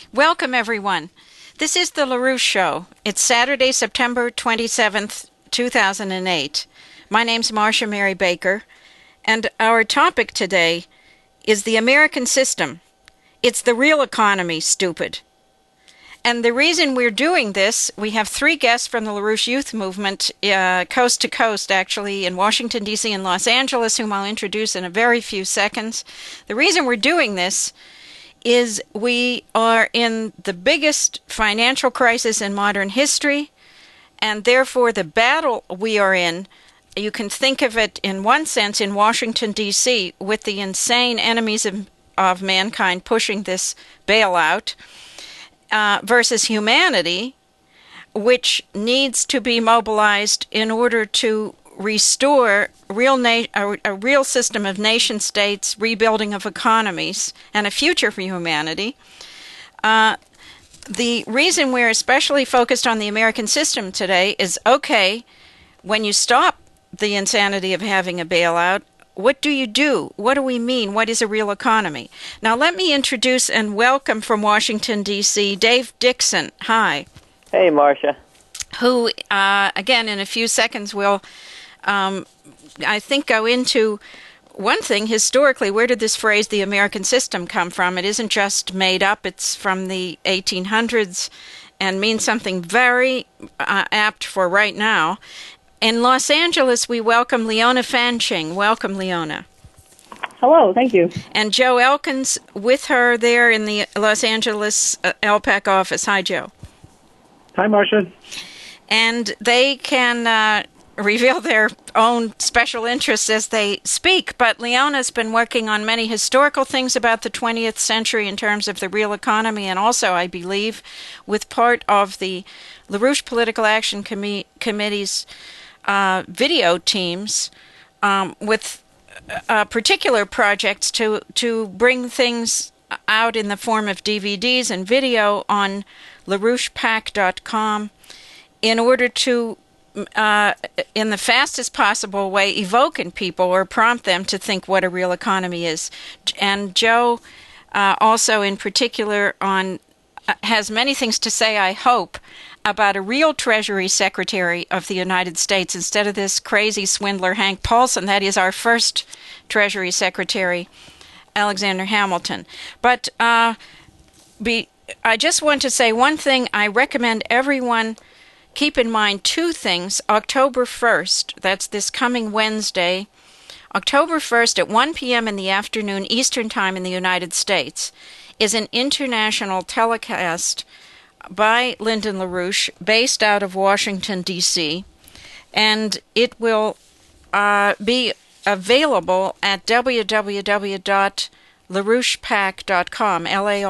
Welcome, everyone. This is the LaRouche Show. It's Saturday, September 27th, 2008. My name's Marcia Mary Baker, and our topic today is the American system. It's the real economy, stupid. And the reason we're doing this, we have three guests from the LaRouche Youth Movement, coast to coast, actually, in Washington, D.C. and Los Angeles, whom I'll introduce in a very few seconds. The reason we're doing this is we are in the biggest financial crisis in modern history, and therefore the battle we are in, you can think of it in one sense in Washington, D.C., with the insane enemies of mankind pushing this bailout, versus humanity, which needs to be mobilized in order to restore a real system of nation states, rebuilding of economies, and a future for humanity. The reason we're especially focused on the American system today is, okay, when you stop the insanity of having a bailout, what do you do? What do we mean? What is a real economy? Now, let me introduce and welcome from Washington, D.C., Dave Dixon. Hi. Hey, Marcia. Who, again, in a few seconds will, I think, go into one thing. Historically, where did this phrase, the American system, come from? It isn't just made up. It's from the 1800s and means something very apt for right now. In Los Angeles, we welcome Leona Fanching. Welcome, Leona. Hello, thank you. And Joe Elkins with her there in the Los Angeles LPAC office. Hi, Joe. Hi, Marcia. And they can reveal their own special interests as they speak, but Leona's been working on many historical things about the 20th century in terms of the real economy, and also, I believe, with part of the LaRouche Political Action Committee's video teams with particular projects to bring things out in the form of DVDs and video on LaRouchePAC.com in order to, in the fastest possible way, evoke in people or prompt them to think what a real economy is. And Joe also in particular has many things to say, I hope, about a real Treasury Secretary of the United States instead of this crazy swindler Hank Paulson. That is our first Treasury Secretary, Alexander Hamilton. But I just want to say one thing. I recommend everyone keep in mind two things. October 1st, that's this coming Wednesday, October 1st at 1 p.m. in the afternoon Eastern Time in the United States, is an international telecast by Lyndon LaRouche, based out of Washington, D.C., and it will be available at www.larouchepac.com,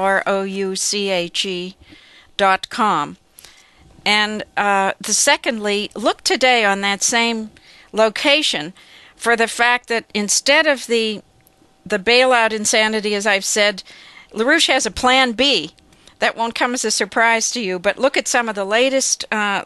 LaRouche.com. And secondly, look today on that same location for the fact that instead of the bailout insanity, as I've said, LaRouche has a plan B. That won't come as a surprise to you, but look at some of the latest,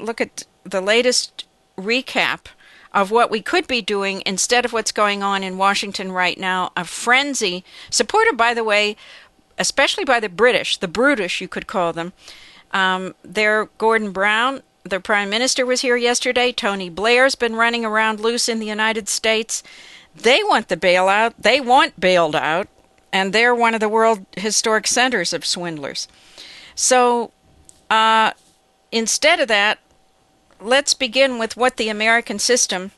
recap of what we could be doing instead of what's going on in Washington right now, a frenzy, supported, by the way, especially by the British, the brutish, you could call them. Their Gordon Brown, their prime minister, was here yesterday. Tony Blair's been running around loose in the United States. They want the bailout. They want bailed out, and they're one of the world historic centers of swindlers. So instead of that, let's begin with what the American system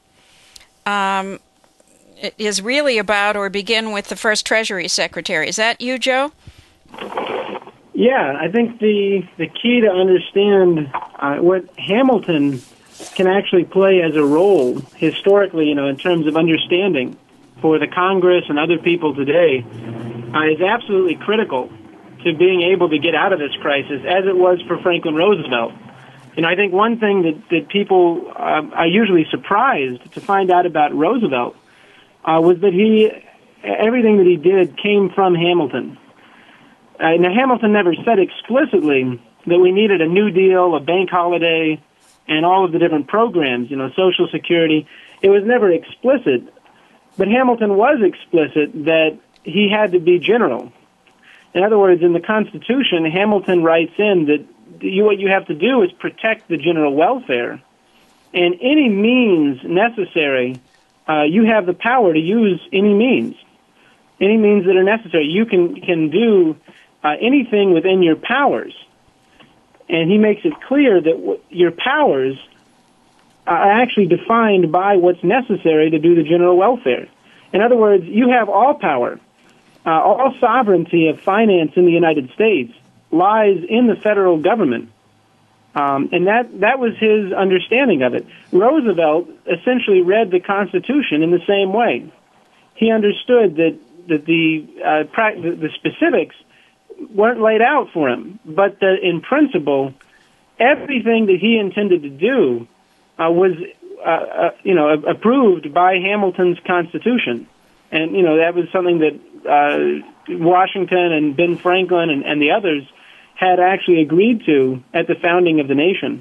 is really about, or begin with the first Treasury Secretary. Is that you, Joe? Yeah, I think the key to understand what Hamilton can actually play as a role historically, in terms of understanding for the Congress and other people today, is absolutely critical to being able to get out of this crisis, as it was for Franklin Roosevelt. I think one thing that people are usually surprised to find out about Roosevelt was that everything that he did came from Hamilton. Now, Hamilton never said explicitly that we needed a New Deal, a bank holiday, and all of the different programs, Social Security. It was never explicit. But Hamilton was explicit that he had to be general. In other words, in the Constitution, Hamilton writes in that what you have to do is protect the general welfare, and any means necessary, you have the power to use any means that are necessary. You can do anything within your powers, and he makes it clear that your powers are actually defined by what's necessary to do the general welfare. In other words, you have all power. All sovereignty of finance in the United States lies in the federal government. And that was his understanding of it. Roosevelt essentially read the Constitution in the same way. He understood that the specifics weren't laid out for him, but that in principle, everything that he intended to do was approved by Hamilton's Constitution. And, that was something that Washington and Ben Franklin and the others had actually agreed to at the founding of the nation.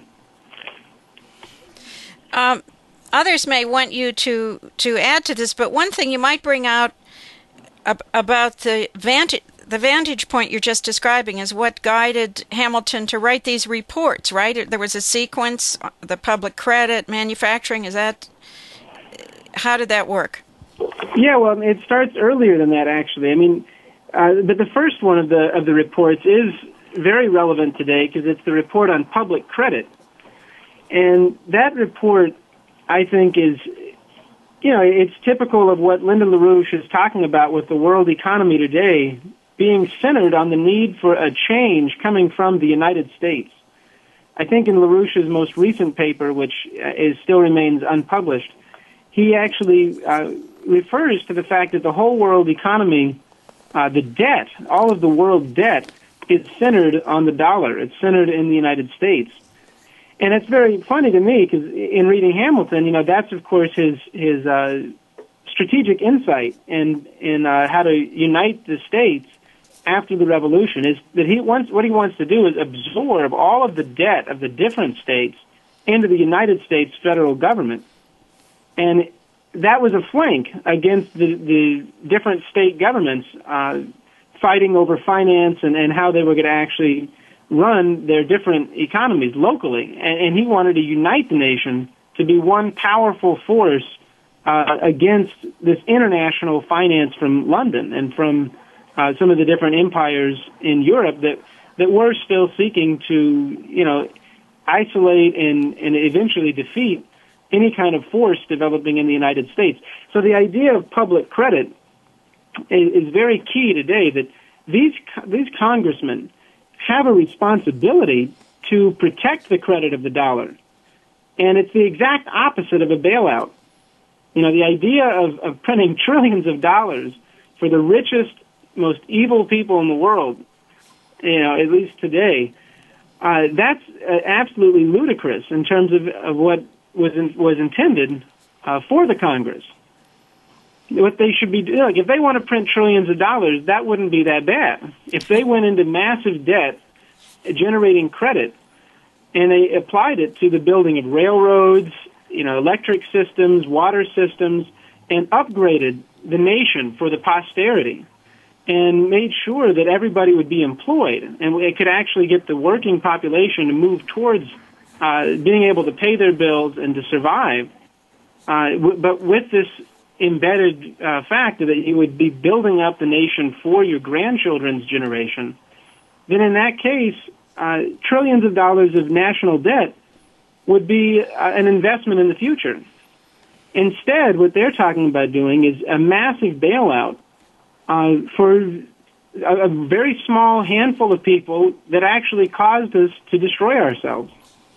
Others may want you to add to this, but one thing you might bring out about the vantage point you're just describing is what guided Hamilton to write these reports, right? There was a sequence, the public credit, manufacturing. How did that work? Yeah, well, it starts earlier than that, actually. I mean, but the first one of the reports is very relevant today because it's the report on public credit. And that report, I think, is, it's typical of what Lyndon LaRouche is talking about with the world economy today being centered on the need for a change coming from the United States. I think in LaRouche's most recent paper, which still remains unpublished, he actually refers to the fact that the whole world economy, the debt, all of the world debt, is centered on the dollar. It's centered in the United States. And it's very funny to me because in reading Hamilton, that's of course his strategic insight in how to unite the states after the revolution is that what he wants to do is absorb all of the debt of the different states into the United States federal government. And that was a flank against the different state governments fighting over finance and how they were going to actually run their different economies locally. And he wanted to unite the nation to be one powerful force against this international finance from London and from some of the different empires in Europe that were still seeking to, isolate and eventually defeat any kind of force developing in the United States. So the idea of public credit is very key today, that these congressmen have a responsibility to protect the credit of the dollar. And it's the exact opposite of a bailout. The idea of printing trillions of dollars for the richest, most evil people in the world, at least today, that's absolutely ludicrous in terms of what was intended for the Congress. What they should be doing, if they want to print trillions of dollars, that wouldn't be that bad. If they went into massive debt, generating credit, and they applied it to the building of railroads, electric systems, water systems, and upgraded the nation for the posterity, and made sure that everybody would be employed, and it could actually get the working population to move towards being able to pay their bills and to survive, but with this embedded fact that you would be building up the nation for your grandchildren's generation, then in that case, trillions of dollars of national debt would be an investment in the future. Instead, what they're talking about doing is a massive bailout for a very small handful of people that actually caused us to destroy ourselves.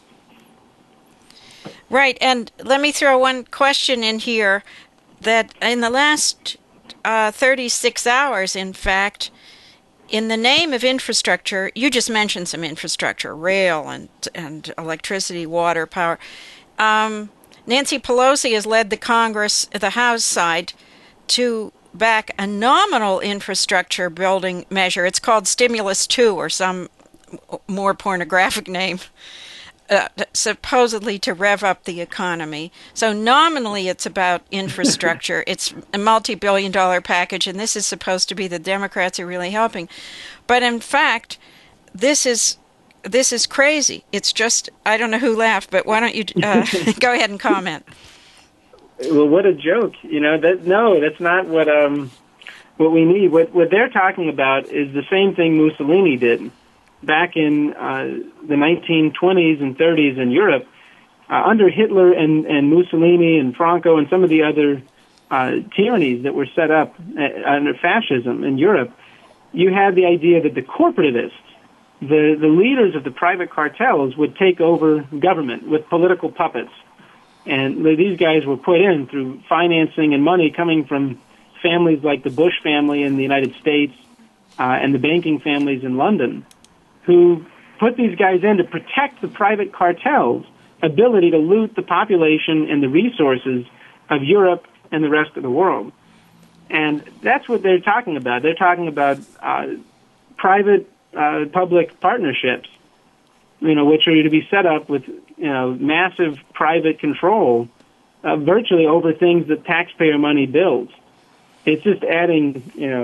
Right, and let me throw one question in here that in the last 36 hours, in fact, in the name of infrastructure, you just mentioned some infrastructure, rail and electricity, water, power. Nancy Pelosi has led the Congress, the House side, to back a nominal infrastructure building measure. It's called Stimulus 2 or some more pornographic name. supposedly to rev up the economy. So nominally it's about infrastructure. It's a multi-billion-dollar package, and this is supposed to be the Democrats are really helping. But in fact, this is crazy. It's just, I don't know who laughed, but why don't you go ahead and comment? Well, what a joke! That's not what we need. What they're talking about is the same thing Mussolini did back in the 1920s and 30s in Europe, under Hitler and Mussolini and Franco and some of the other tyrannies that were set up under fascism in Europe. You had the idea that the corporativists, the leaders of the private cartels, would take over government with political puppets. And these guys were put in through financing and money coming from families like the Bush family in the United States and the banking families in London, who put these guys in to protect the private cartels' ability to loot the population and the resources of Europe and the rest of the world. And that's what they're talking about. They're talking about private-public partnerships, which are to be set up with, massive private control virtually over things that taxpayer money builds. It's just adding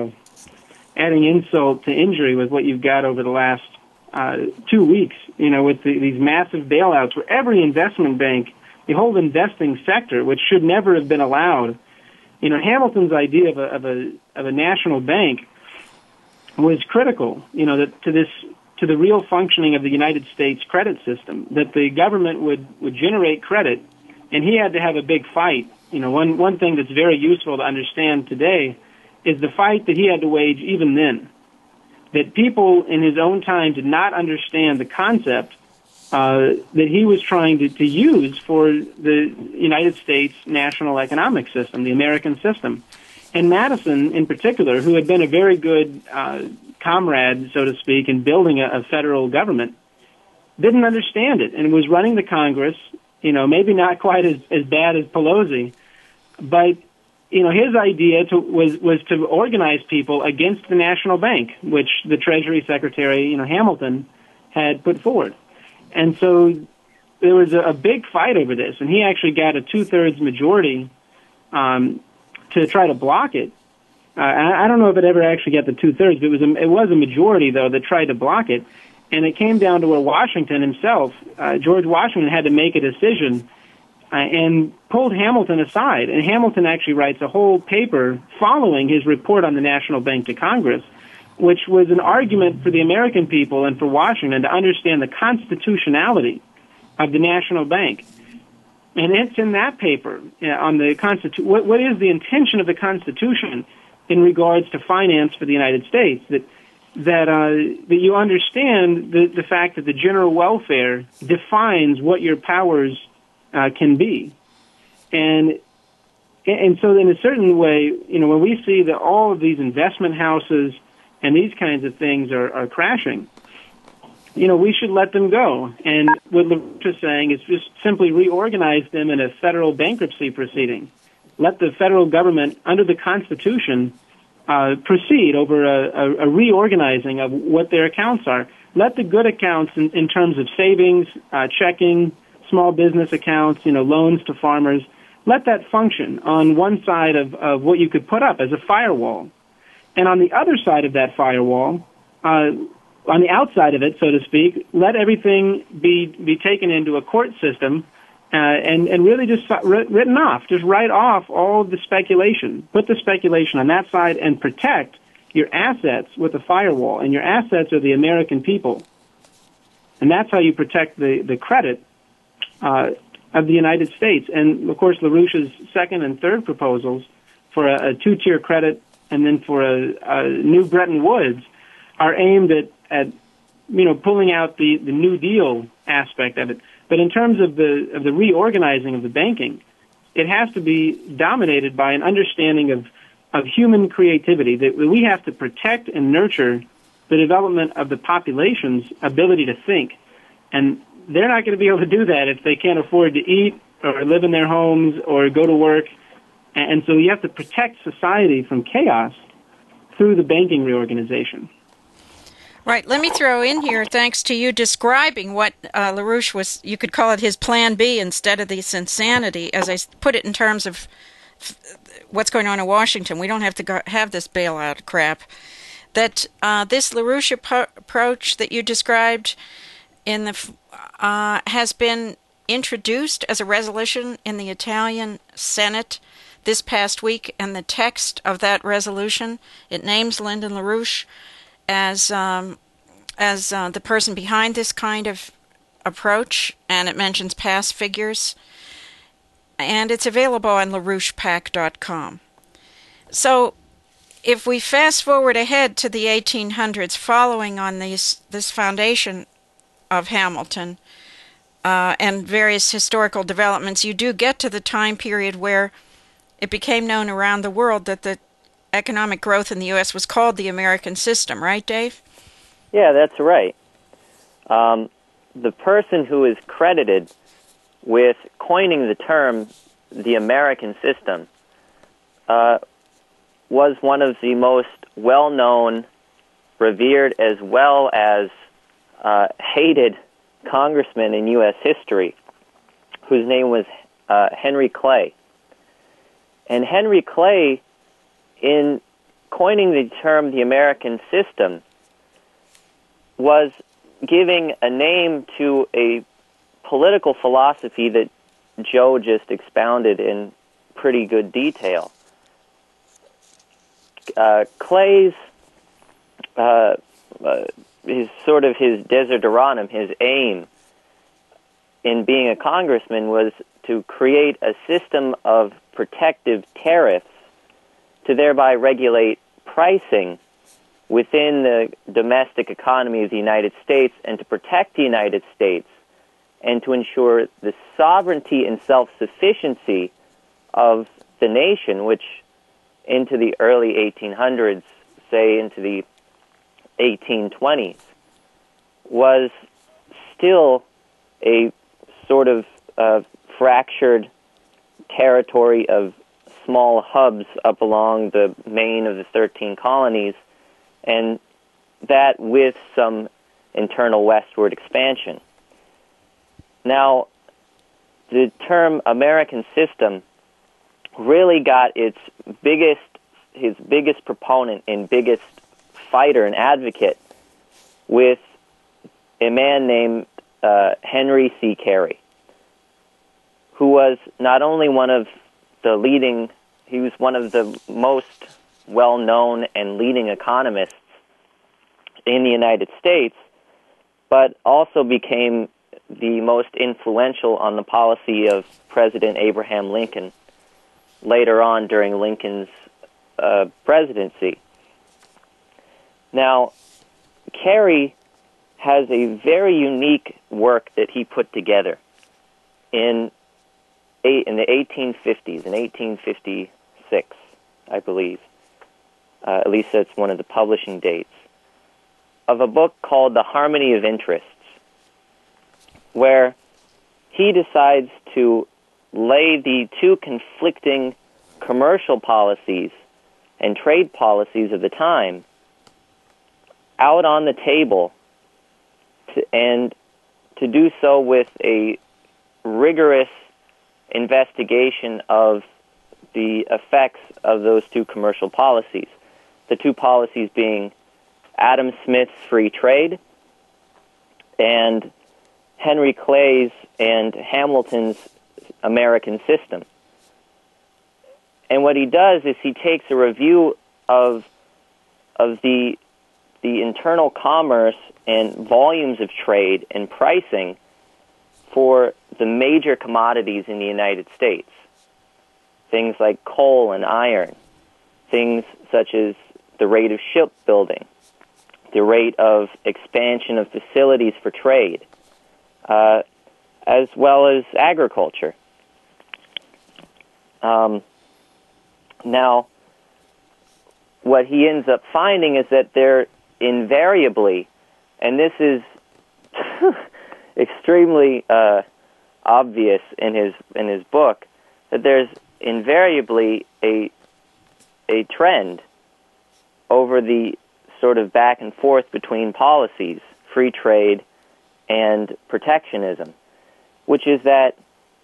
insult to injury with what you've got over the last 2 weeks, with these massive bailouts where every investment bank, the whole investing sector, which should never have been allowed. Hamilton's idea of a national bank was critical, to the real functioning of the United States credit system, that the government would generate credit, and he had to have a big fight. One thing that's very useful to understand today is the fight that he had to wage even then. That people in his own time did not understand the concept that he was trying to use for the United States national economic system, the American system. And Madison, in particular, who had been a very good comrade, so to speak, in building a federal government, didn't understand it and was running the Congress, maybe not quite as bad as Pelosi, but his idea was to organize people against the national bank, which the Treasury Secretary, Hamilton, had put forward. And so there was a big fight over this, and he actually got a 2/3 majority to try to block it. I don't know if it ever actually got the 2/3, but it was a majority, though, that tried to block it. And it came down to where Washington himself, George Washington, had to make a decision and pulled Hamilton aside. And Hamilton actually writes a whole paper following his report on the National Bank to Congress, which was an argument for the American people and for Washington to understand the constitutionality of the national bank. And it's in that paper on the what is the intention of the Constitution in regards to finance for the United States, that you understand the fact that the general welfare defines what your powers can be. And so in a certain way, when we see that all of these investment houses and these kinds of things are crashing, we should let them go. And what LaRouche is saying is just simply reorganize them in a federal bankruptcy proceeding. Let the federal government, under the Constitution, proceed over a reorganizing of what their accounts are. Let the good accounts in terms of savings, checking, small business accounts, loans to farmers, let that function on one side of what you could put up as a firewall. And on the other side of that firewall, on the outside of it, so to speak, let everything be taken into a court system and really just written off. Just write off all of the speculation. Put the speculation on that side and protect your assets with a firewall. And your assets are the American people. And that's how you protect the credit of the United States. And, of course, LaRouche's second and third proposals for a two-tier credit and then for a new Bretton Woods are aimed at pulling out the New Deal aspect of it. But in terms of the reorganizing of the banking, it has to be dominated by an understanding of human creativity, that we have to protect and nurture the development of the population's ability to think. And they're not going to be able to do that if they can't afford to eat or live in their homes or go to work. And so you have to protect society from chaos through the banking reorganization. Right. Let me throw in here, thanks to you describing what LaRouche was, you could call it his plan B instead of this insanity, as I put it in terms of what's going on in Washington. We don't have to have this bailout crap. That this LaRouche approach that you described in the has been introduced as a resolution in the Italian Senate this past week, and the text of that resolution, it names Lyndon LaRouche as the person behind this kind of approach, and it mentions past figures, and it's available on LaRouchePAC.com. So if we fast forward ahead to the 1800s, following on this foundation of Hamilton and various historical developments, you do get to the time period where it became known around the world that the economic growth in the U.S. was called the American system, right, Dave? Yeah, that's right. The person who is credited with coining the term the American system was one of the most well-known, revered, as well as hated congressmen in U.S. history, whose name was Henry Clay. And Henry Clay, in coining the term the American system, was giving a name to a political philosophy that Joe just expounded in pretty good detail. Clay's his desideratum, his aim in being a congressman was to create a system of protective tariffs to thereby regulate pricing within the domestic economy of the United States and to protect the United States and to ensure the sovereignty and self-sufficiency of the nation, which into the early 1800s, say into the 1820s, was still a sort of fractured territory of small hubs up along the main of the 13 colonies, and that with some internal westward expansion. Now, the term American system really got his biggest proponent and biggest fighter and advocate with a man named Henry C. Carey, who was not only he was one of the most well-known and leading economists in the United States, but also became the most influential on the policy of President Abraham Lincoln later on during Lincoln's presidency. Now, Carey has a very unique work that he put together in the 1850s, in 1856, I believe. At least that's one of the publishing dates, of a book called The Harmony of Interests, where he decides to lay the two conflicting commercial policies and trade policies of the time out on the table, and to do so with a rigorous investigation of the effects of those two commercial policies. The two policies being Adam Smith's free trade and Henry Clay's and Hamilton's American system. And what he does is he takes a review of the internal commerce and volumes of trade and pricing for the major commodities in the United States. Things like coal and iron, things such as the rate of shipbuilding, the rate of expansion of facilities for trade, as well as agriculture. Now, what he ends up finding is that there invariably, and this is extremely obvious in his book, that there's invariably a trend over the sort of back and forth between policies, free trade and protectionism, which is that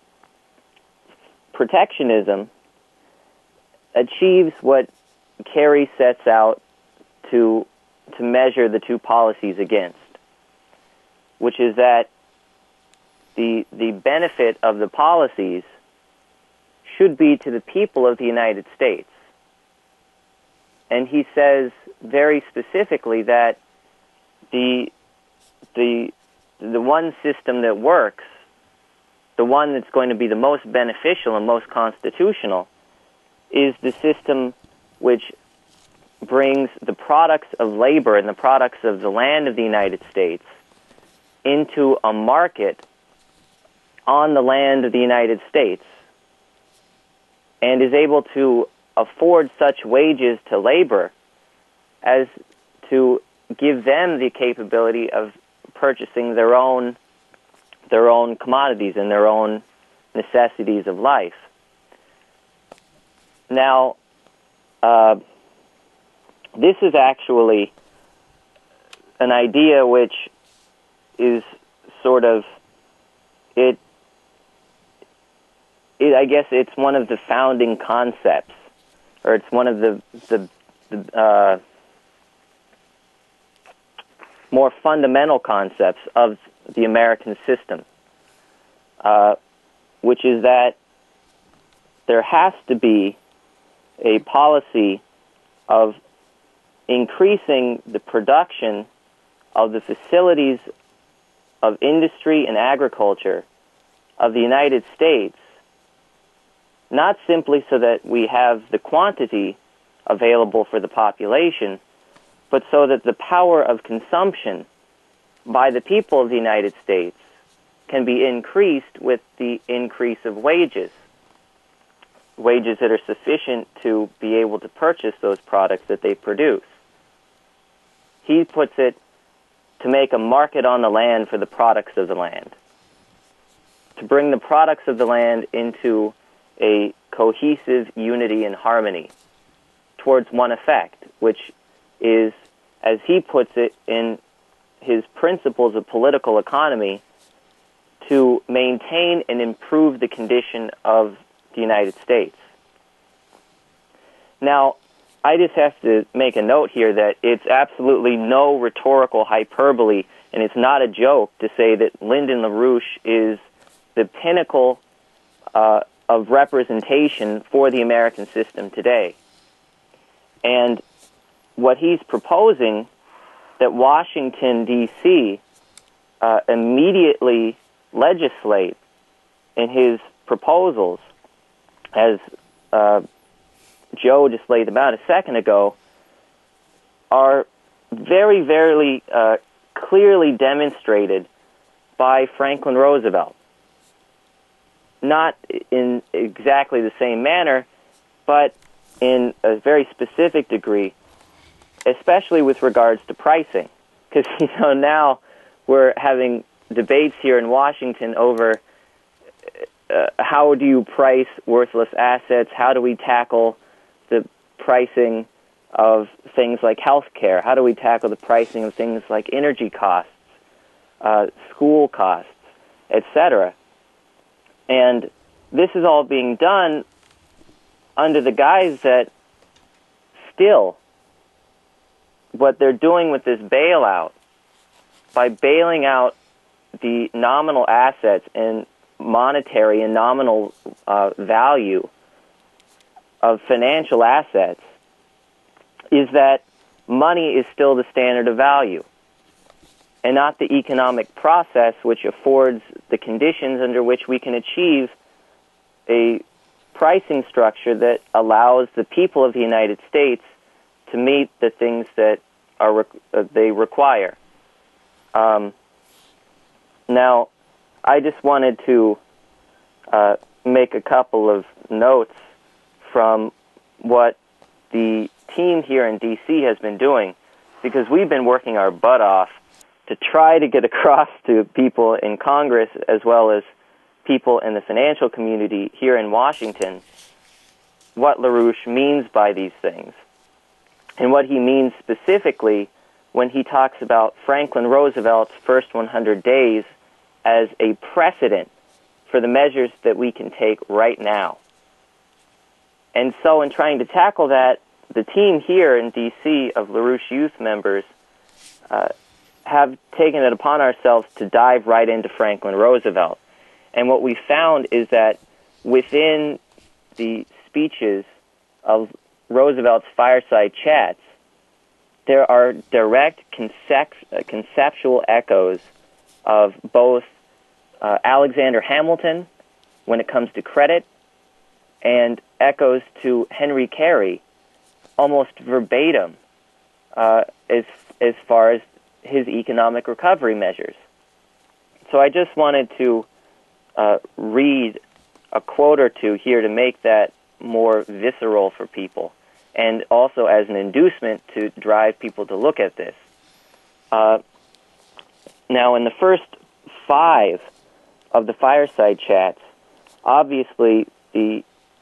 protectionism achieves what Kerry sets out to measure the two policies against, which is that the benefit of the policies should be to the people of the United States. And he says very specifically that the one system that works, the one that's going to be the most beneficial and most constitutional, is the system which brings the products of labor and the products of the land of the United States into a market on the land of the United States and is able to afford such wages to labor as to give them the capability of purchasing their own commodities and their own necessities of life. Now, this is actually an idea which is sort of I guess it's one of the founding concepts, or it's one of the more fundamental concepts of the American system, which is that there has to be a policy of increasing the production of the facilities of industry and agriculture of the United States, not simply so that we have the quantity available for the population, but so that the power of consumption by the people of the United States can be increased with the increase of wages that are sufficient to be able to purchase those products that they produce. He puts it to make a market on the land for the products of the land, to bring the products of the land into a cohesive unity and harmony towards one effect, which is, as he puts it in his principles of political economy, to maintain and improve the condition of the United States. Now, I just have to make a note here that it's absolutely no rhetorical hyperbole, and it's not a joke to say that Lyndon LaRouche is the pinnacle of representation for the American system today. And what he's proposing that Washington, D.C. Immediately legislate in his proposals, as Joe just laid them out a second ago, are very, very clearly demonstrated by Franklin Roosevelt. Not in exactly the same manner, but in a very specific degree, especially with regards to pricing. Because, now we're having debates here in Washington over how do you price worthless assets? How do we tackle the pricing of things like health care? How do we tackle the pricing of things like energy costs, school costs, etc.? And this is all being done under the guise that still what they're doing with this bailout, by bailing out the nominal assets and monetary and nominal value of financial assets, is that money is still the standard of value and not the economic process which affords the conditions under which we can achieve a pricing structure that allows the people of the United States to meet the things that they require. Now, I just wanted to make a couple of notes from what the team here in D.C. has been doing, because we've been working our butt off to try to get across to people in Congress as well as people in the financial community here in Washington what LaRouche means by these things. and what he means specifically when he talks about Franklin Roosevelt's first 100 days as a precedent for the measures that we can take right now. And so in trying to tackle that, the team here in D.C. of LaRouche Youth members have taken it upon ourselves to dive right into Franklin Roosevelt. And what we found is that within the speeches of Roosevelt's fireside chats, there are direct conceptual echoes of both Alexander Hamilton when it comes to credit, and echoes to Henry Carey, almost verbatim, as far as his economic recovery measures. So I just wanted to read a quote or two here to make that more visceral for people, and also as an inducement to drive people to look at this. Now, in the first 5 of the fireside chats, obviously the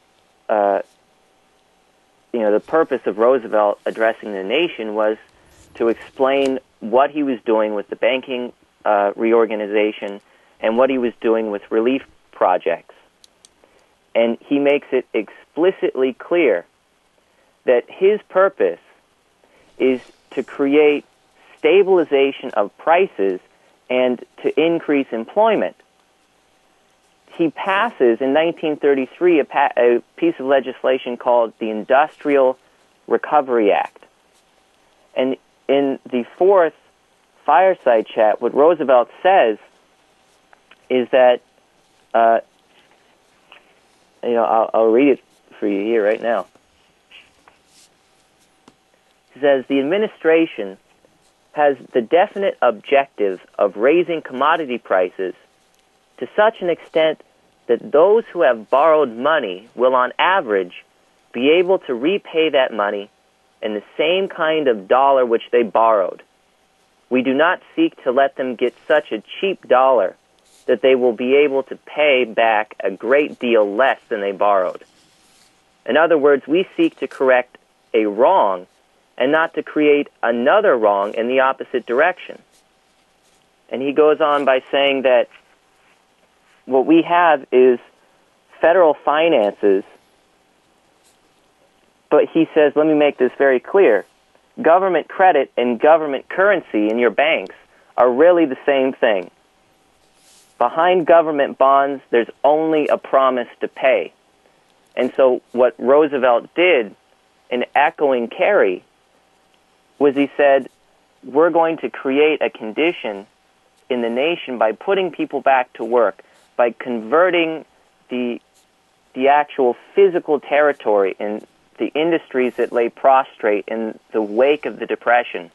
purpose of Roosevelt addressing the nation was to explain what he was doing with the banking reorganization and what he was doing with relief projects. And he makes it explicitly clear that his purpose is to create stabilization of prices and to increase employment. He passes in 1933 a piece of legislation called the Industrial Recovery Act. And in the 4th fireside chat, what Roosevelt says is that, I'll read it for you here right now. He says, the administration has the definite objective of raising commodity prices to such an extent that those who have borrowed money will, on average, be able to repay that money in the same kind of dollar which they borrowed. We do not seek to let them get such a cheap dollar that they will be able to pay back a great deal less than they borrowed. In other words, we seek to correct a wrong and not to create another wrong in the opposite direction. And he goes on by saying that what we have is federal finances, but he says, let me make this very clear, government credit and government currency in your banks are really the same thing. Behind government bonds, there's only a promise to pay. And so what Roosevelt did in echoing Carey was he said, we're going to create a condition in the nation by putting people back to work, by converting the actual physical territory in the industries that lay prostrate in the wake of the Depression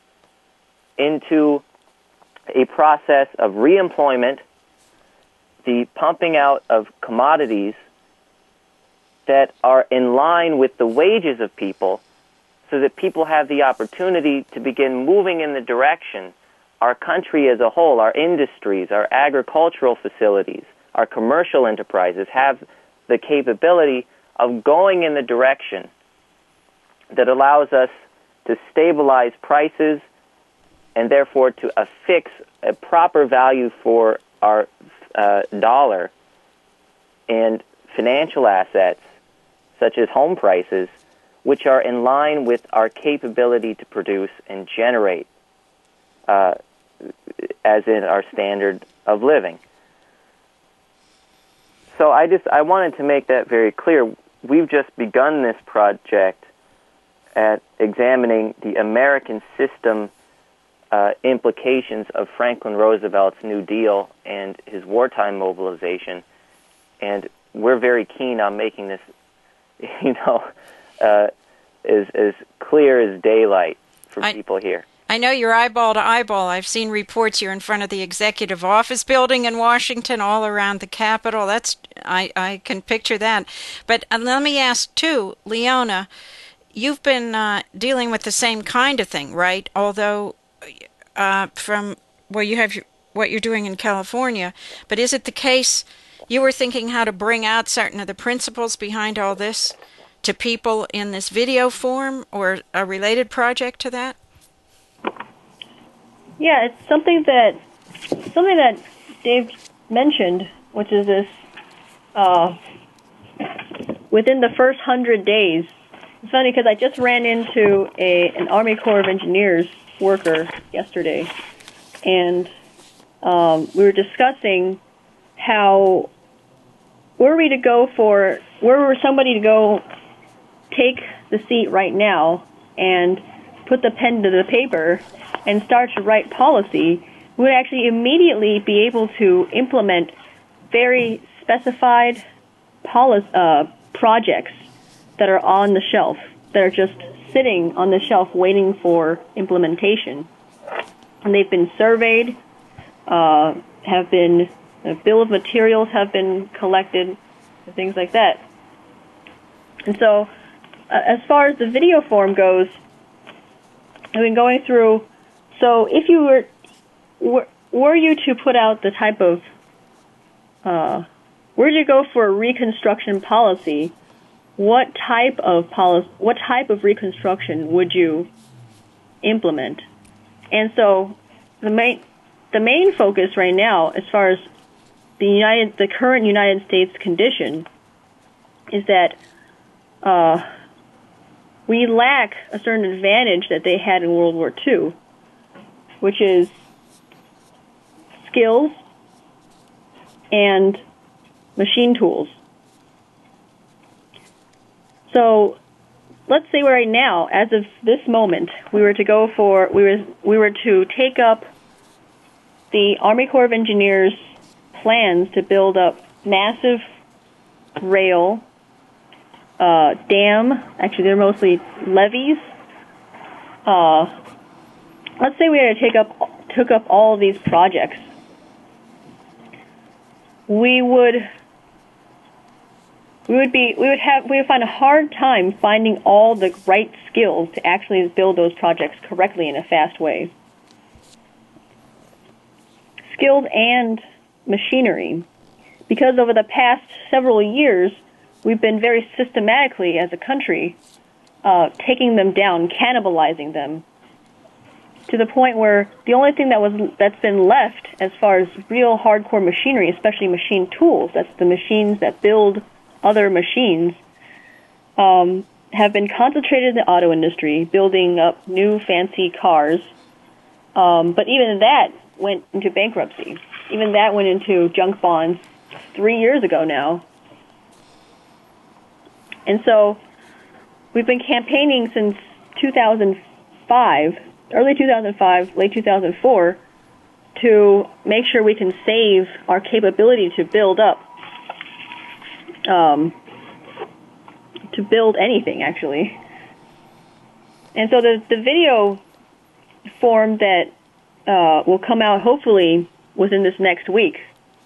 into a process of reemployment, the pumping out of commodities that are in line with the wages of people, so that people have the opportunity to begin moving in the direction our country as a whole, our industries, our agricultural facilities, our commercial enterprises have the capability of going in the direction that allows us to stabilize prices and therefore to affix a proper value for our dollar and financial assets, such as home prices, which are in line with our capability to produce and generate, as in our standard of living. So I wanted to make that very clear. We've just begun this project at examining the American system implications of Franklin Roosevelt's New Deal and his wartime mobilization, and we're very keen on making this, as clear as daylight for people here. I know you're eyeball to eyeball. I've seen reports you're in front of the Executive Office building in Washington, all around the Capitol. I can picture that. But let me ask, too, Leona, you've been dealing with the same kind of thing, right? Although from you have what you're doing in California. But is it the case you were thinking how to bring out certain of the principles behind all this to people in this video form or a related project to that? Yeah, it's something that Dave mentioned, which is this within the first 100 days. It's funny because I just ran into an Army Corps of Engineers worker yesterday, and we were discussing how were somebody to go take the seat right now and put the pen to the paper and start to write policy, we would actually immediately be able to implement very specified projects that are on the shelf, that are just sitting on the shelf waiting for implementation. And they've been surveyed, a bill of materials have been collected, and things like that. And so, as far as the video form goes, I've been going through. So, if you were you to put out the type of, were you to go for a reconstruction policy, what type of reconstruction would you implement? And so, the main focus right now, as far as the current United States condition, is that we lack a certain advantage that they had in World War II, which is skills and machine tools. So let's say right now, as of this moment, we were to take up the Army Corps of Engineers plans to build up massive rail, dam, actually they're mostly levees. Let's say we had to took up all of these projects. We would find a hard time finding all the right skills to actually build those projects correctly in a fast way. Skills and machinery, because over the past several years, we've been very systematically, as a country, taking them down, cannibalizing them, to the point where the only thing that's been left as far as real hardcore machinery, especially machine tools, that's the machines that build other machines, have been concentrated in the auto industry, building up new fancy cars. But even that went into bankruptcy. Even that went into junk bonds 3 years ago now. And so we've been campaigning since 2005, early 2005, late 2004, to make sure we can save our capability to build up, to build anything, actually. And so the video form that will come out hopefully within this next week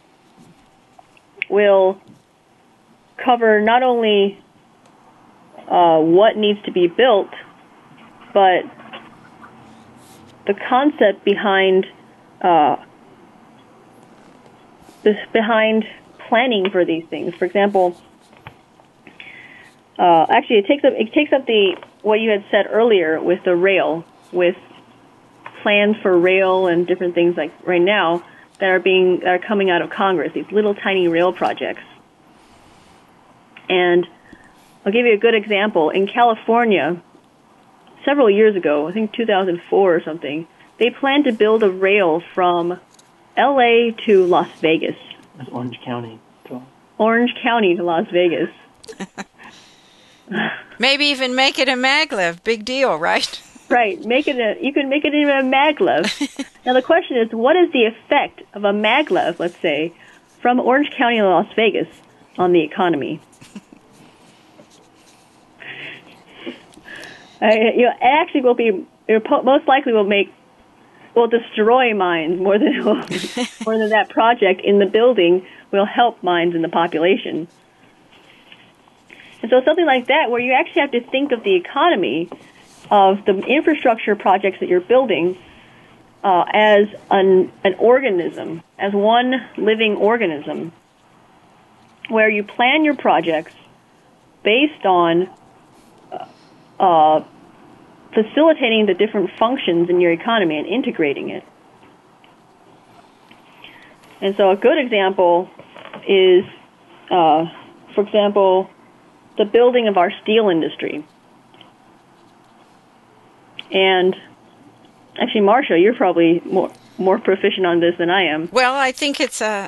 will cover not only what needs to be built, but the concept behind planning for these things. For example, actually, it takes up what you had said earlier with the rail, with plans for rail and different things like right now that are coming out of Congress. These little tiny rail projects. And I'll give you a good example. In California, several years ago, I think 2004 or something, they planned to build a rail from L.A. to Las Vegas. That's Orange County. Orange County to Las Vegas. Maybe even make it a maglev. Big deal, right? Right. You can make it even a maglev. Now the question is, what is the effect of a maglev, let's say, from Orange County to Las Vegas on the economy? It actually will be. It most likely will destroy mines more than that project in the building will help mines in the population. And so something like that, where you actually have to think of the economy of the infrastructure projects that you're building as an organism, as one living organism, where you plan your projects based on facilitating the different functions in your economy and integrating it. And so a good example is, for example, the building of our steel industry. And actually, Marcia, you're probably more proficient on this than I am. Well, I think yeah,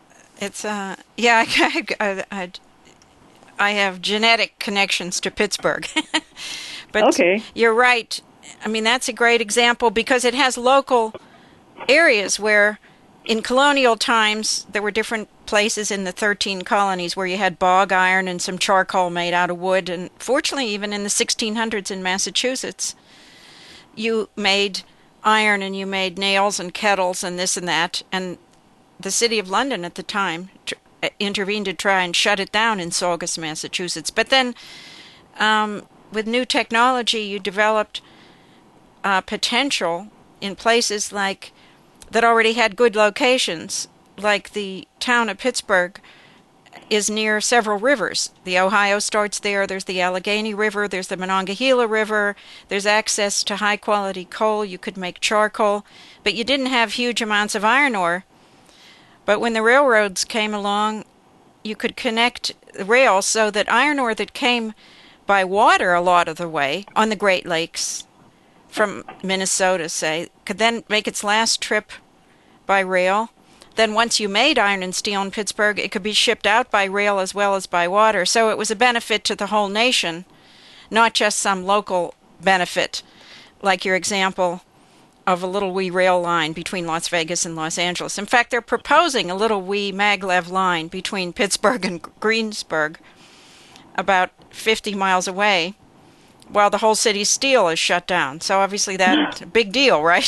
I have genetic connections to Pittsburgh. But okay. You're right. I mean, that's a great example because it has local areas where in colonial times there were different places in the 13 colonies where you had bog iron and some charcoal made out of wood. And fortunately, even in the 1600s in Massachusetts, you made iron and you made nails and kettles and this and that. And the city of London at the time intervened to try and shut it down in Saugus, Massachusetts. But then with new technology, you developed potential in places like that already had good locations, like the town of Pittsburgh is near several rivers. The Ohio starts there, there's the Allegheny River, there's the Monongahela River, there's access to high-quality coal, you could make charcoal, but you didn't have huge amounts of iron ore. But when the railroads came along, you could connect the rails so that iron ore that came by water a lot of the way on the Great Lakes from Minnesota, say, could then make its last trip by rail. Then once you made iron and steel in Pittsburgh, it could be shipped out by rail as well as by water. So it was a benefit to the whole nation, not just some local benefit, like your example of a little wee rail line between Las Vegas and Los Angeles. In fact, they're proposing a little wee maglev line between Pittsburgh and Greensburg, about 50 miles away, while the whole city's steel is shut down. So obviously that's a big deal, right?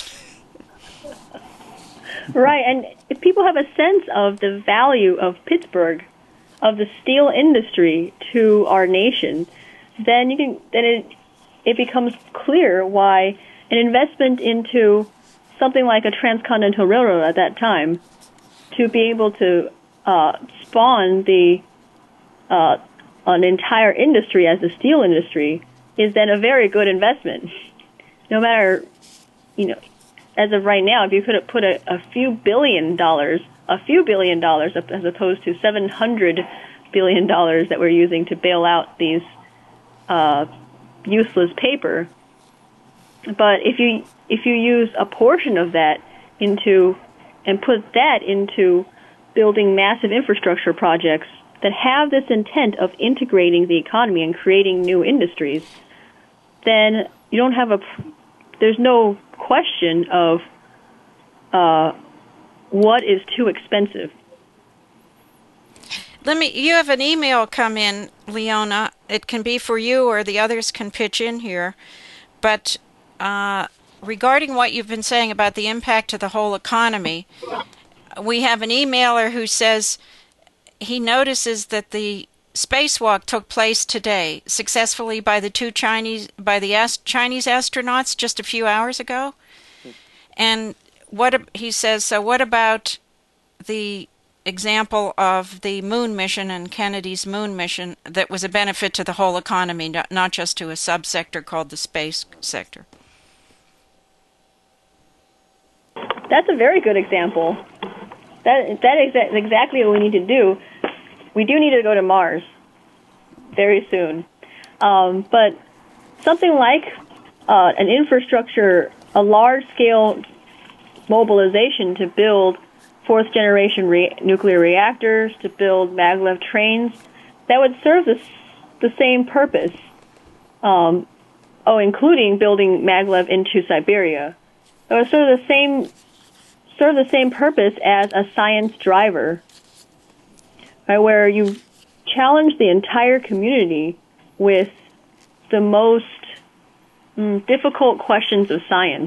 Right, and if people have a sense of the value of Pittsburgh, of the steel industry to our nation, then it becomes clear why an investment into something like a transcontinental railroad at that time to be able to spawn an entire industry as the steel industry is then a very good investment. No matter, as of right now, if you could have put a few billion dollars as opposed to $700 billion that we're using to bail out these useless paper. But if you use a portion of that and put that into building massive infrastructure projects that have this intent of integrating the economy and creating new industries, then you don't have there's no question of what is too expensive. You have an email come in, Leona. It can be for you or the others can pitch in here. But regarding what you've been saying about the impact to the whole economy, we have an emailer who says he notices that the spacewalk took place today successfully by the Chinese astronauts just a few hours ago. And he says, so what about the example of the moon mission and Kennedy's moon mission that was a benefit to the whole economy, not just to a subsector called the space sector? That's a very good example. That is exactly what we need to do. We do need to go to Mars very soon. But something like an infrastructure, a large-scale mobilization to build fourth-generation nuclear reactors, to build maglev trains, that would serve the same purpose, including building maglev into Siberia. It would serve the same purpose as a science driver, right, where you challenge the entire community with the most difficult questions of science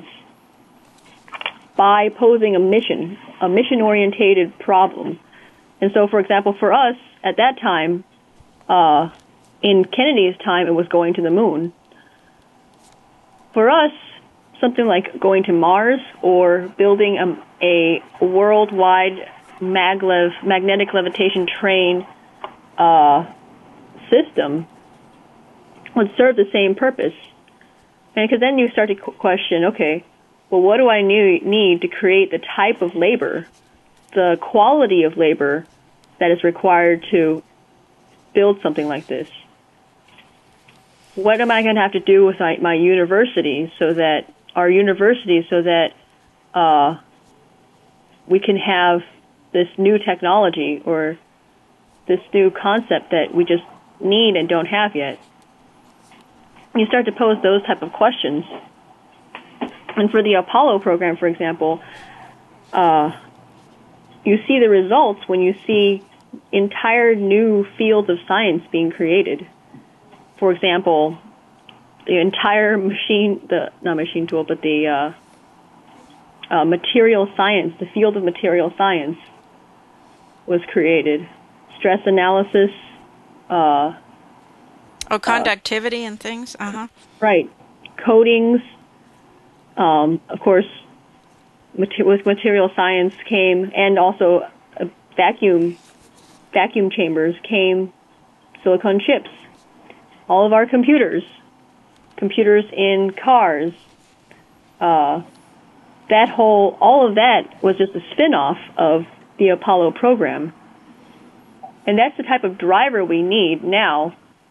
by posing a mission-orientated problem. And so, for example, for us, at that time, in Kennedy's time, it was going to the moon. For us, something like going to Mars or building a worldwide magnetic levitation train system would serve the same purpose. And because then you start to question, okay, well, what do I need to create the type of labor, the quality of labor that is required to build something like this? What am I going to have to do with my university so that we can have this new technology or this new concept that we just need and don't have yet? You start to pose those type of questions. And for the Apollo program, for example, you see the results when you see entire new fields of science being created. For example, the entire material science, the field of material science was created. Stress analysis. Conductivity and things? Uh-huh. Right. Coatings. Of course, with material science came, and also vacuum chambers came silicon chips. All of our computers in cars, all of that was just a spin-off of the Apollo program. And that's the type of driver we need now.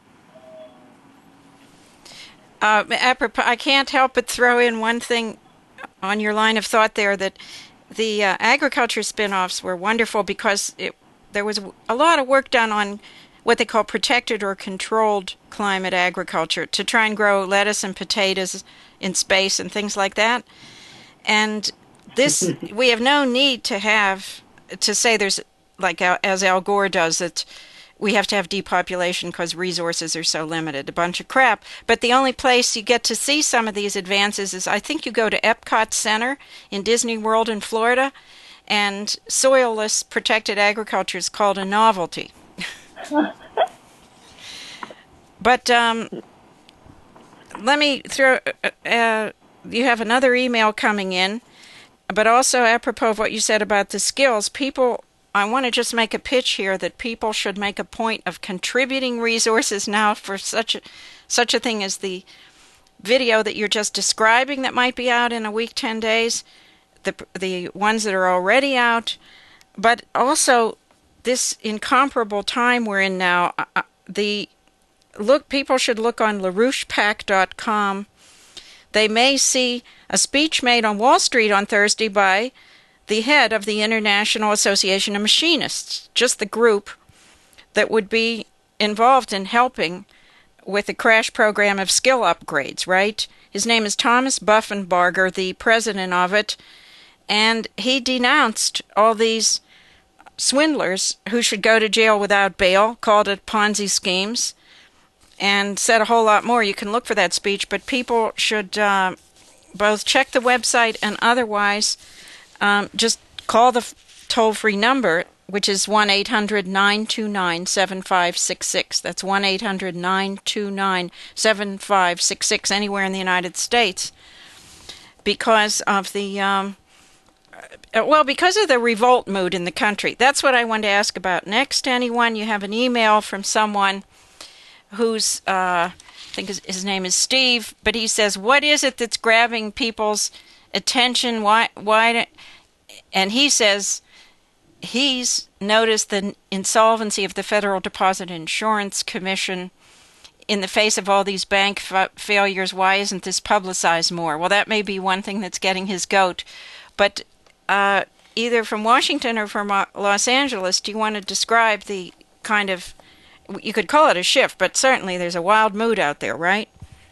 Apropos, I can't help but throw in one thing on your line of thought there, that the agriculture spin-offs were wonderful because there was a lot of work done on what they call protected or controlled climate agriculture to try and grow lettuce and potatoes in space and things like that. And this, we have no need to say there's, like as Al Gore does, that we have to have depopulation because resources are so limited, a bunch of crap. But the only place you get to see some of these advances is, I think you go to Epcot Center in Disney World in Florida, and soil-less protected agriculture is called a novelty. But let me throw, you have another email coming in, but also apropos of what you said about the skills, I want to just make a pitch here that people should make a point of contributing resources now for such a thing as the video that you're just describing that might be out in a week, 10 days, the ones that are already out, but also this incomparable time we're in now. People should look on LaRouchePAC.com. They may see a speech made on Wall Street on Thursday by the head of the International Association of Machinists, just the group that would be involved in helping with the crash program of skill upgrades, right? His name is Thomas Buffenbarger, the president of it, and he denounced all these swindlers who should go to jail without bail, called it Ponzi schemes, and said a whole lot more. You can look for that speech, but people should both check the website and otherwise just call the toll-free number, which is 1-800-929-7566. That's 1-800-929-7566 anywhere in the United States, because of the because of the revolt mood in the country. That's what I want to ask about next. Anyone, you have an email from someone who's I think his name is Steve, but he says, what is it that's grabbing people's attention? Why? And he says he's noticed the insolvency of the Federal Deposit Insurance Commission in the face of all these bank failures. Why isn't this publicized more? Well, that may be one thing that's getting his goat. But either from Washington or from Los Angeles, do you want to describe the kind of, you could call it a shift, but certainly there's a wild mood out there, right?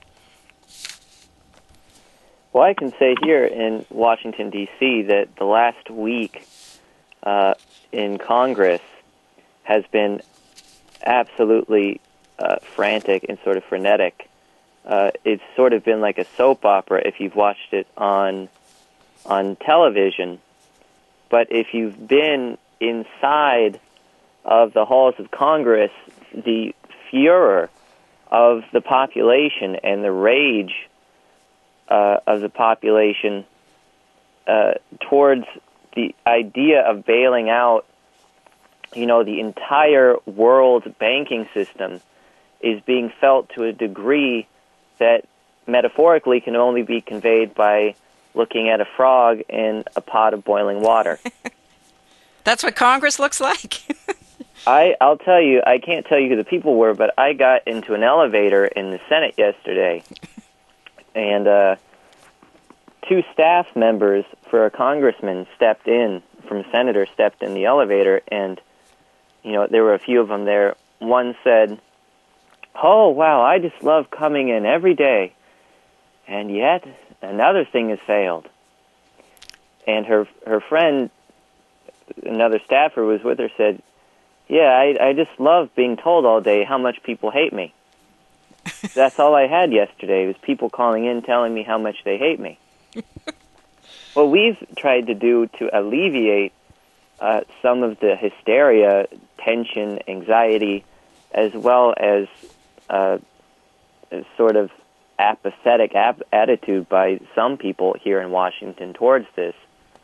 Well, I can say here in Washington, D.C., that the last week in Congress has been absolutely frantic and sort of frenetic. It's sort of been like a soap opera if you've watched it on television. But if you've been inside of the halls of Congress, the furor of the population and the rage of the population towards the idea of bailing out, the entire world banking system is being felt to a degree that metaphorically can only be conveyed by looking at a frog in a pot of boiling water. That's what Congress looks like. I'll tell you, I can't tell you who the people were, but I got into an elevator in the Senate yesterday, and two staff members for a congressman stepped in, from a senator stepped in the elevator, and, you know, there were a few of them there. One said, "Oh, wow, I just love coming in every day, and yet another thing has failed." And her friend, another staffer was with her, said, "Yeah, I just love being told all day how much people hate me." That's all I had yesterday, was people calling in telling me how much they hate me. What we've tried to do to alleviate some of the hysteria, tension, anxiety, as well as a sort of apathetic attitude by some people here in Washington towards this,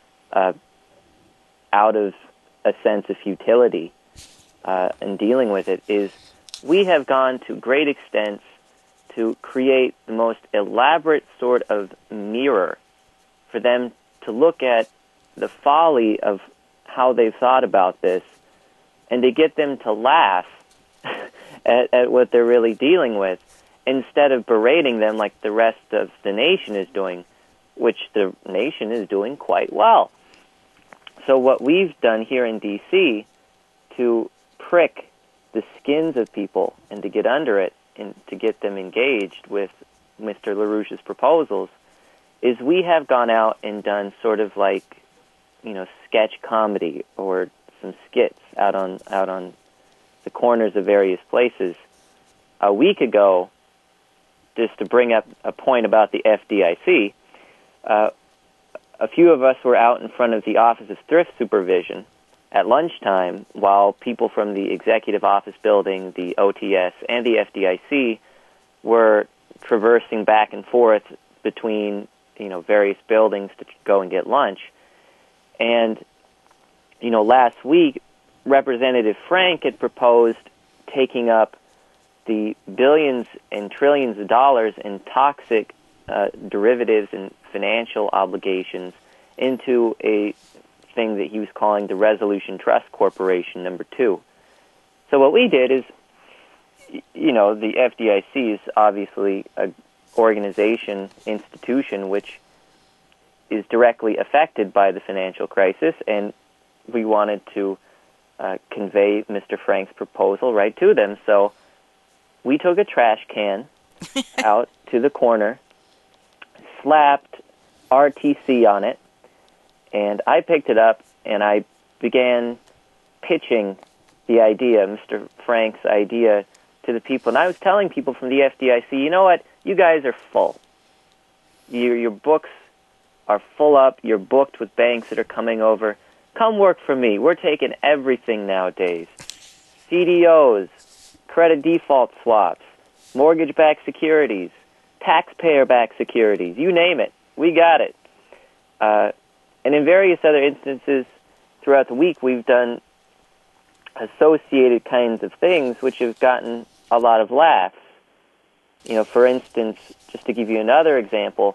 out of a sense of futility in dealing with it, is we have gone to great extents to create the most elaborate sort of mirror for them to look at the folly of how they've thought about this, and to get them to laugh at what they're really dealing with, instead of berating them like the rest of the nation is doing, which the nation is doing quite well. So what we've done here in D.C. to prick the skins of people and to get under it and to get them engaged with Mr. LaRouche's proposals is we have gone out and done sort of like, you know, sketch comedy or some skits out on the corners of various places. A week ago, just to bring up a point about the FDIC, a few of us were out in front of the Office of Thrift Supervision at lunchtime while people from the Executive Office Building, the OTS, and the FDIC were traversing back and forth between, you know, various buildings to go and get lunch. And, you know, last week, Representative Frank had proposed taking up the billions and trillions of dollars in toxic derivatives and financial obligations into a thing that he was calling the Resolution Trust Corporation number 2. So what we did is, you know, the FDIC is obviously an organization, institution, which is directly affected by the financial crisis, and we wanted to convey Mr. Frank's proposal right to them. So we took a trash can out to the corner, slapped RTC on it, and I picked it up and I began pitching the idea, Mr. Frank's idea, to the people. And I was telling people from the FDIC, you know what, you guys are full. Your books are full up. You're booked with banks that are coming over. Come work for me. We're taking everything nowadays. CDOs, credit default swaps, mortgage-backed securities, taxpayer-backed securities, you name it. We got it. And in various other instances throughout the week, we've done associated kinds of things which have gotten a lot of laughs. You know, for instance, just to give you another example,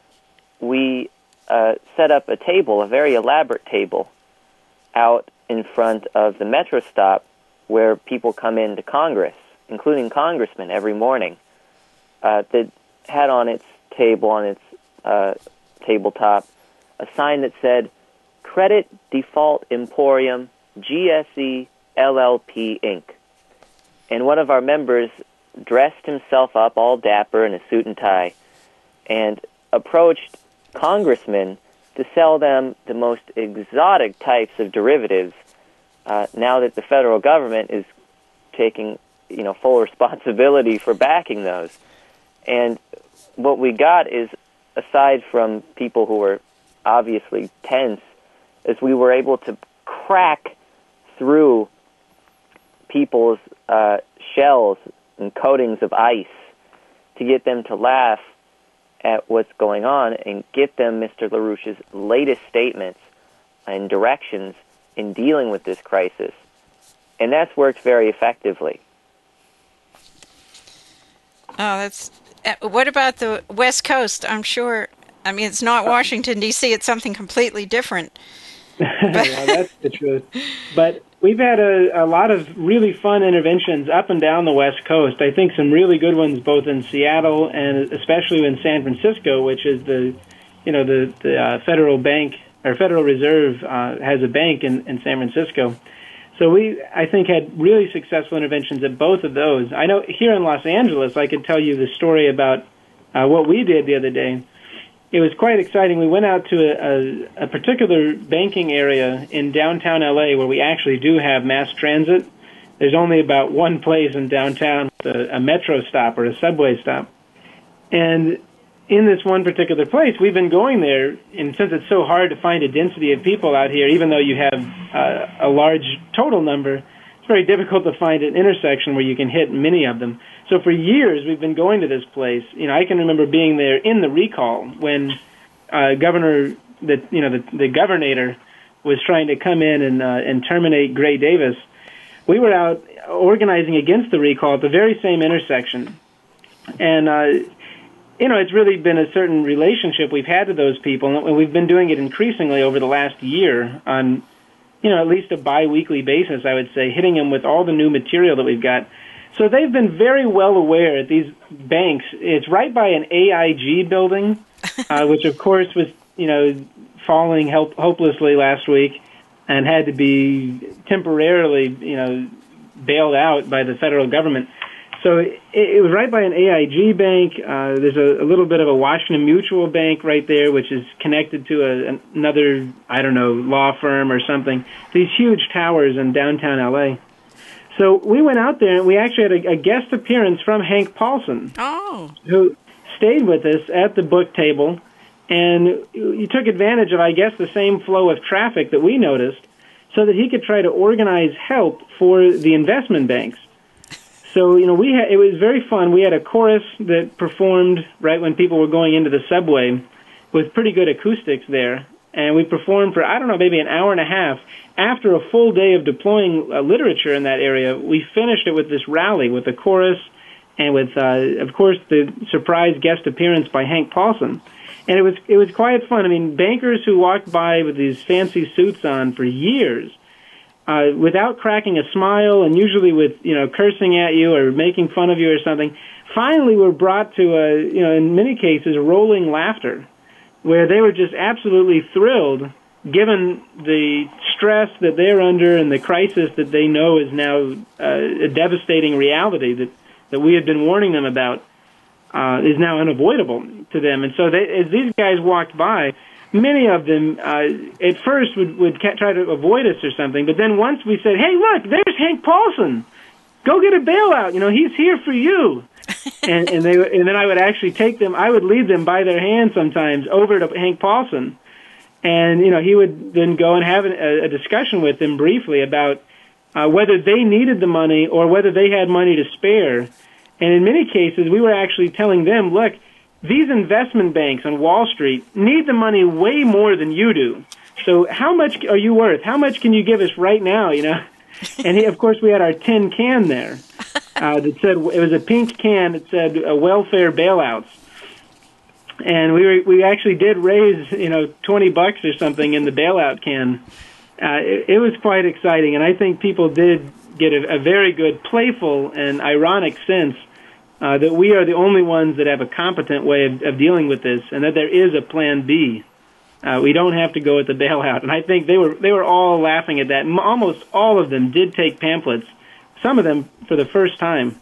we set up a table, a very elaborate table, out in front of the Metro stop where people come into Congress, including congressmen, every morning, that had on its table, on its tabletop, a sign that said, Credit Default Emporium, GSE, LLP, Inc. And one of our members dressed himself up all dapper in a suit and tie and approached congressmen to sell them the most exotic types of derivatives now that the federal government is taking, you know, full responsibility for backing those. And what we got is, aside from people who were obviously tense, is we were able to crack through people's shells and coatings of ice to get them to laugh at what's going on and get them Mr. LaRouche's latest statements and directions in dealing with this crisis. And that's worked very effectively. Oh, What about the West Coast? I'm sure, I mean, it's not Washington, D.C., it's something completely different. Yeah, that's the truth. But we've had a lot of really fun interventions up and down the West Coast. I think some really good ones both in Seattle and especially in San Francisco, which is the federal bank, or Federal Reserve has a bank in San Francisco. So we, I think, had really successful interventions at both of those. I know here in Los Angeles, I could tell you the story about what we did the other day. It was quite exciting. We went out to a particular banking area in downtown LA where we actually do have mass transit. There's only about one place in downtown with a metro stop or a subway stop. And in this one particular place, we've been going there, and since it's so hard to find a density of people out here, even though you have a large total number, it's very difficult to find an intersection where you can hit many of them. So for years, we've been going to this place. You know, I can remember being there in the recall when the governor was trying to come in and terminate Gray Davis. We were out organizing against the recall at the very same intersection. And, it's really been a certain relationship we've had to those people, and we've been doing it increasingly over the last year on, at least a bi-weekly basis, I would say, hitting them with all the new material that we've got. So they've been very well aware at these banks. It's right by an AIG building, which of course was, falling hopelessly last week and had to be temporarily, bailed out by the federal government. So it was right by an AIG bank. There's a little bit of a Washington Mutual Bank right there, which is connected to another, law firm or something. These huge towers in downtown LA. So we went out there, and we actually had a guest appearance from Hank Paulson, who stayed with us at the book table, and he took advantage of, I guess, the same flow of traffic that we noticed so that he could try to organize help for the investment banks. So, it was very fun. We had a chorus that performed right when people were going into the subway with pretty good acoustics there. And we performed for, maybe an hour and a half. After a full day of deploying literature in that area, we finished it with this rally with the chorus and with, of course, the surprise guest appearance by Hank Paulson. And it was quite fun. I mean, bankers who walked by with these fancy suits on for years, without cracking a smile and usually with, cursing at you or making fun of you or something, finally were brought to, in many cases, rolling laughter, where they were just absolutely thrilled, given the stress that they're under and the crisis that they know is now a devastating reality that we had been warning them about is now unavoidable to them. And so as these guys walked by, many of them at first would try to avoid us or something, but then once we said, hey, look, there's Hank Paulson. Go get a bailout. He's here for you. and then I would actually take them, I would lead them by their hand sometimes over to Hank Paulson. And, he would then go and have a discussion with them briefly about whether they needed the money or whether they had money to spare. And in many cases, we were actually telling them, look, these investment banks on Wall Street need the money way more than you do. So how much are you worth? How much can you give us right now, And of course, we had our tin can there that said, it was a pink can that said welfare bailouts. And we actually did raise, $20 or something in the bailout can. It was quite exciting, and I think people did get a very good, playful, and ironic sense that we are the only ones that have a competent way of dealing with this, and that there is a plan B. We don't have to go with the bailout. And I think they were all laughing at that. Almost all of them did take pamphlets, some of them for the first time.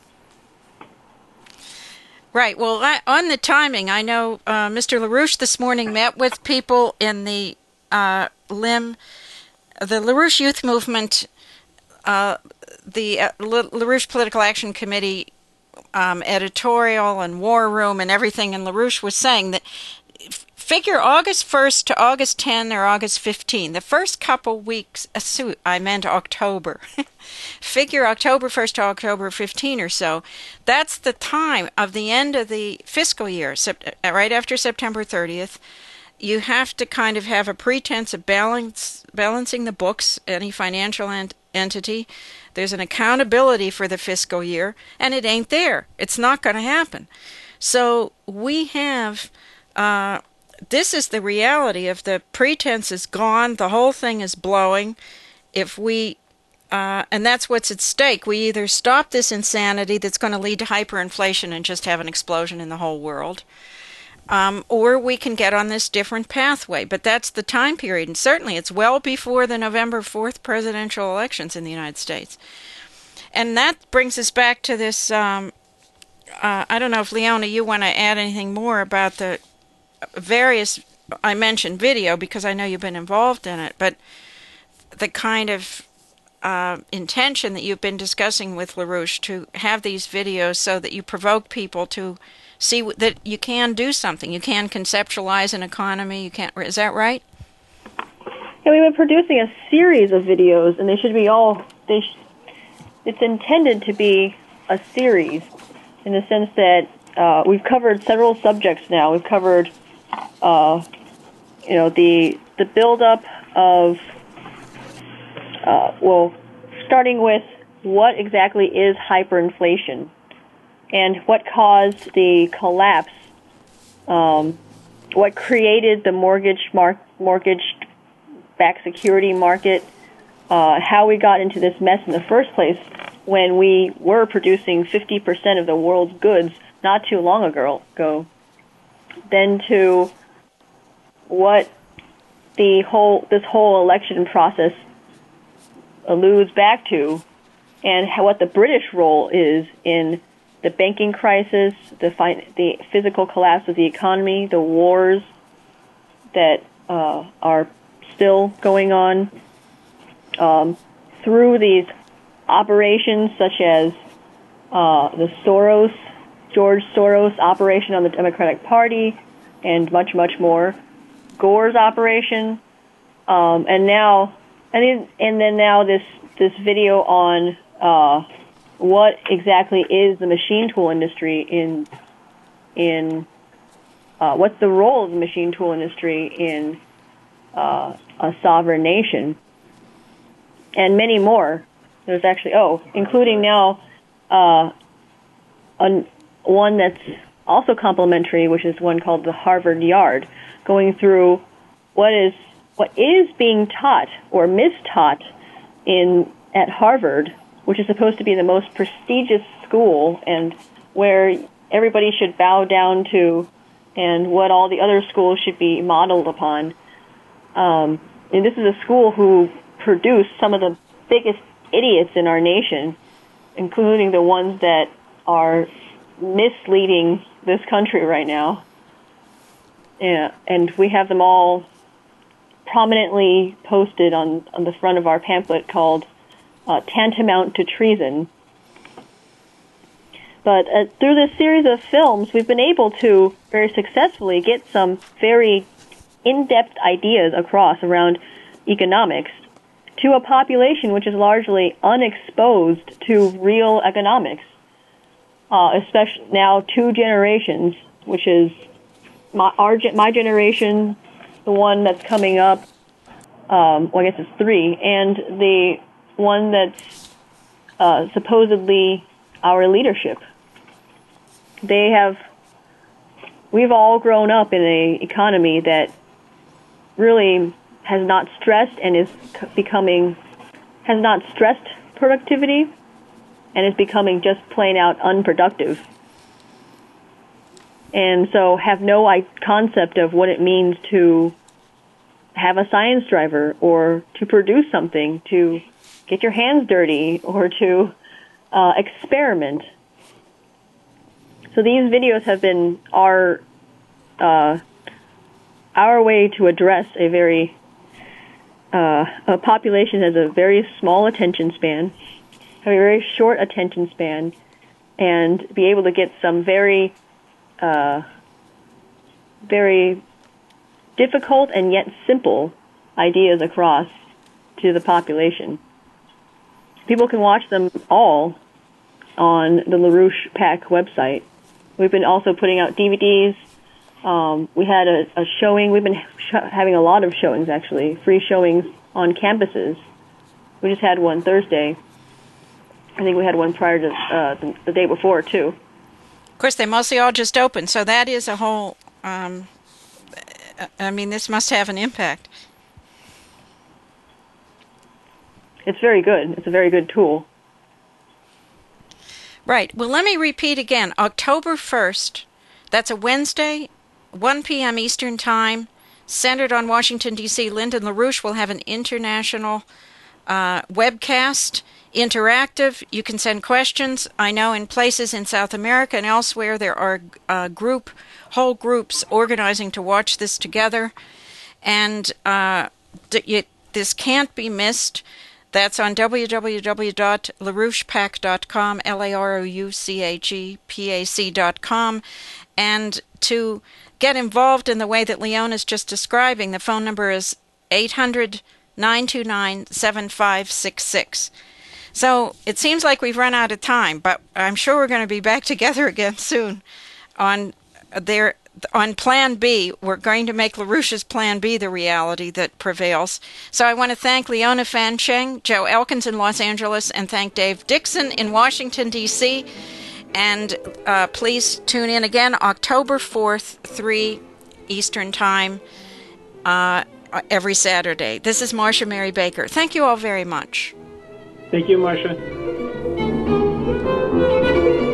Right. Well, on the timing, I know Mr. LaRouche this morning met with people in the LIM, the LaRouche Youth Movement, the LaRouche Political Action Committee editorial and war room and everything, and LaRouche was saying that figure August 1st to August 10 or August 15, the first couple weeks, I meant October. Figure October 1st to October 15 or so. That's the time of the end of the fiscal year, right after September 30th. You have to kind of have a pretense of balancing the books, any financial entity. There's an accountability for the fiscal year, and it ain't there. It's not going to happen. So we have, this is the reality of the pretense is gone, the whole thing is blowing. If we, and that's what's at stake. We either stop this insanity that's going to lead to hyperinflation and just have an explosion in the whole world, or we can get on this different pathway. But that's the time period, and certainly it's well before the November 4th presidential elections in the United States. And that brings us back to this, I don't know if, Leona, you want to add anything more about the various, I mentioned video because I know you've been involved in it, but the kind of intention that you've been discussing with LaRouche to have these videos so that you provoke people to see that you can do something. You can conceptualize an economy. You can't. Is that right? Yeah, we've been producing a series of videos, and they should be all. It's intended to be a series, in the sense that we've covered several subjects now. We've covered, the buildup of, starting with what exactly is hyperinflation, and what caused the collapse, what created the mortgage-backed security market, how we got into this mess in the first place when we were producing 50% of the world's goods not too long ago, then to what this whole election process alludes back to, and what the British role is in the banking crisis, the physical collapse of the economy, the wars that are still going on, through these operations such as the George Soros operation on the Democratic Party, and much, much more, Gore's operation, and then now this video on what exactly is the machine tool industry in what's the role of the machine tool industry in a sovereign nation, and many more. There's actually, including now one that's also complimentary, which is one called the Harvard Yard, going through what is being taught or mistaught at Harvard, which is supposed to be the most prestigious school and where everybody should bow down to, and what all the other schools should be modeled upon. And this is a school who produced some of the biggest idiots in our nation, including the ones that are misleading this country right now. Yeah, and we have them all prominently posted on the front of our pamphlet called Tantamount to Treason. But through this series of films, we've been able to very successfully get some very in-depth ideas across around economics to a population which is largely unexposed to real economics, especially now 2 generations, which is my generation, the one that's coming up, I guess it's 3, and the one that's supposedly our leadership. We've all grown up in an economy that really has not stressed productivity, and is becoming just plain out unproductive. And so have no concept of what it means to have a science driver, or to produce something, to get your hands dirty, or to experiment. So these videos have been our way to address a population that has a very small attention span, have a very short attention span, and be able to get some very difficult and yet simple ideas across to the population. People can watch them all on the LaRouche PAC website. We've been also putting out DVDs. We had a showing. We've been having a lot of showings, actually, free showings on campuses. We just had one Thursday. I think we had one prior to the day before, too. course, they mostly all just open, so that is a whole, this must have an impact. It's very good. It's a very good tool. Right. Well, let me repeat again. October 1st, that's a Wednesday, 1 p.m. Eastern Time, centered on Washington, D.C. Lyndon LaRouche will have an international webcast, interactive. You can send questions. I know in places in South America and elsewhere there are whole groups organizing to watch this together. And this can't be missed. That's on www.larouchepac.com, LaRouchePAC.com. And to get involved in the way that Leon is just describing, the phone number is 800-929-7566. So it seems like we've run out of time, but I'm sure we're going to be back together again soon on Plan B. We're going to make LaRouche's Plan B the reality that prevails. So I want to thank Leona Fancheng, Joe Elkins in Los Angeles, and thank Dave Dixon in Washington, D.C., and please tune in again October 4th, 3 Eastern Time, every Saturday. This is Marcia Mary Baker. Thank you all very much. Thank you, Marcia.